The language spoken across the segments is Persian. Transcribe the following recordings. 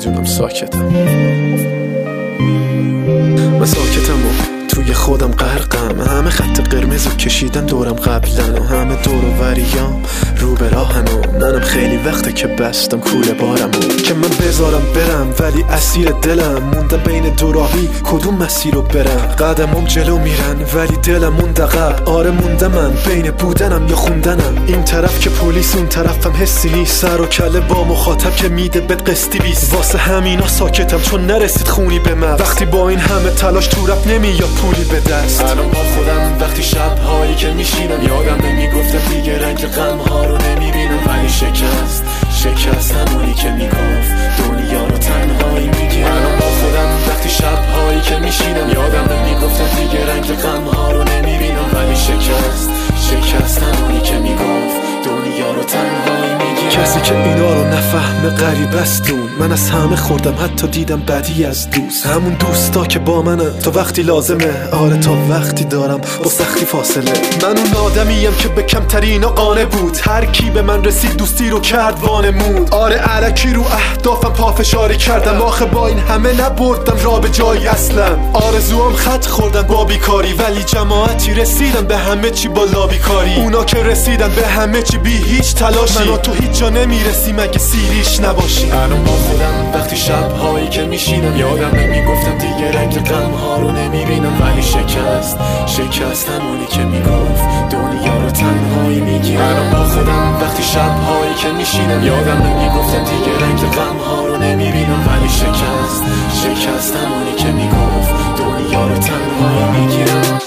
میدونم ساکتم، من ساکتم و توی خودم غرقم. همه خط قرمزو کشیدن دورم قبلن و همه دور و وریام رو به راهن و منم خیلی وقته که بستم کوله بارمو که من بذارم برم، ولی اسیر دلم مونده بین دو راهی کدوم مسیر رو برم. قدمم جلو میرن ولی دلم مونده عقب. آره مونده من بین بودنم یا خوندنم. این طرف که پلیس اون طرفم حسی نیست، سر و کله با مخاطب که میده به قسطی 20. واسه همینا ساکتم چون نرسید خونی به من. وقتی با این همه تلاش تو رپ نمیاد پولی به دست. الان با خودم وقتی شب‌هایی که میشینم یادم نمیگفتم دیگه رنگ غم‌ها رو نمیبینم، ولی شکست همونی که میگفت دنیا رو تنهایی میگیرم. الان با خودم وقتی شب‌هایی که میشینم یادم نمیگفتم دیگه رنگ غم‌ها رو نمیبینم، ولی شکست همونی که میگفت دنیا رو تنهایی میگیرم. کسی که اینا رو نفهمه غریب است دون. من از همه خوردم حتی دیدم بدی از دوست. همون دوستا که با منن تا وقتی لازمه، آره تا وقتی دارم با سختی فاصله. من اون آدمیم که به کمترین قانع بود، هر کی به من رسید دوستی رو کرد وانمود. آره الکی رو اهدافم پافشاری کردم، آخه با این همه نبردم را به جایی اصلا. آرزوام خط خوردن با بیکاری، ولی جماعتی رسیدن به همه چی با لابیکاری. اونا که رسیدن به همه چی بی هیچ تلاشی، من و تو هیچ جا نمیرسیم اگه سیریش نباشی. الان با خودم وقتی شب‌هایی که میشینم یادم نمیگفتم دیگه رنگ غم‌ها رو نمیبینم، ولی شکست همونی که میگفت دنیا رو تنهایی میگیرم. الان با خودم وقتی شب‌هایی که میشینم یادم نمیگفتم دیگه رنگ غم‌ها رو نمیبینم، ولی شکست همونی که میگفت دنیا رو تنهایی میگیرم.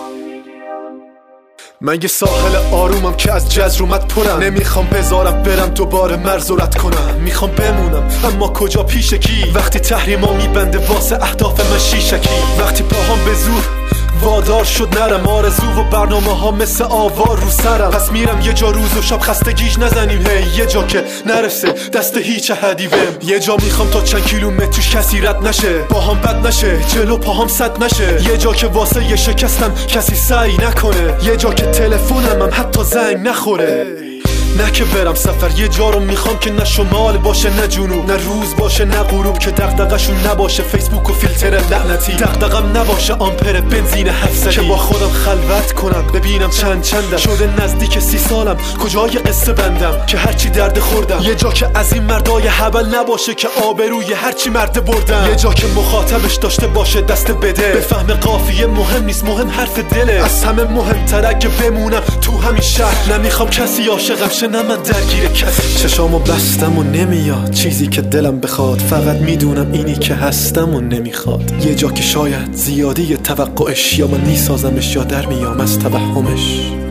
من یه ساحل آرومم که از جزر اومد پرم، نمیخوام بذارم برم دوباره مرز و رد کنم. میخوام بمونم اما کجا پیش کی، وقتی تحریما میبنده واسه اهداف من شیشکی. وقتی پاهام به زور وادار شد نرم، آرزو و برنامه ها مثل آوار رو سرم. پس میرم یه جا روز و شب خستگیش نزنیم، هی یه جا که نرسه دست هیچ حدی بهم. یه جا میخوام تا چند کیلومتر توش کسی رد نشه، باهام بد نشه جلو پاهام صد نشه. یه جا که واسه یه شکستم کسی سعی نکنه، یه جا که تلفنم هم حتی زنگ نخوره. نه که برم سفر، یه جا رو میخوام که نه شمال باشه نه جنوب، نه روز باشه نه غروب، که دغدغه‌شون نباشه فیسبوک و فیلتر لعنتی. دغدغم نباشه آمپر بنزین 700، که با خودم خلوت کنم ببینم چندم شده نزدیک 30 سالم کجای قصه بندم، که هرچی درد خوردم. یه جا که از این مردای هبل نباشه که آبروی هرچی مرد بردم. یه جا که مخاطبش داشته باشه دست بده، به فهم قافیه مهم نیست مهم حرف دله. از همه مهم‌تره که بمونم تو همین شهر، نمیخوام کسی عاشقم شه نه من درگیر کسی. چشامو بستم و نمیاد چیزی که دلم بخواد، فقط میدونم اینی که هستم و نمیخواد. یه جا که شاید زیادی توقعش، یا من میسازمش یا در میام از توهمش.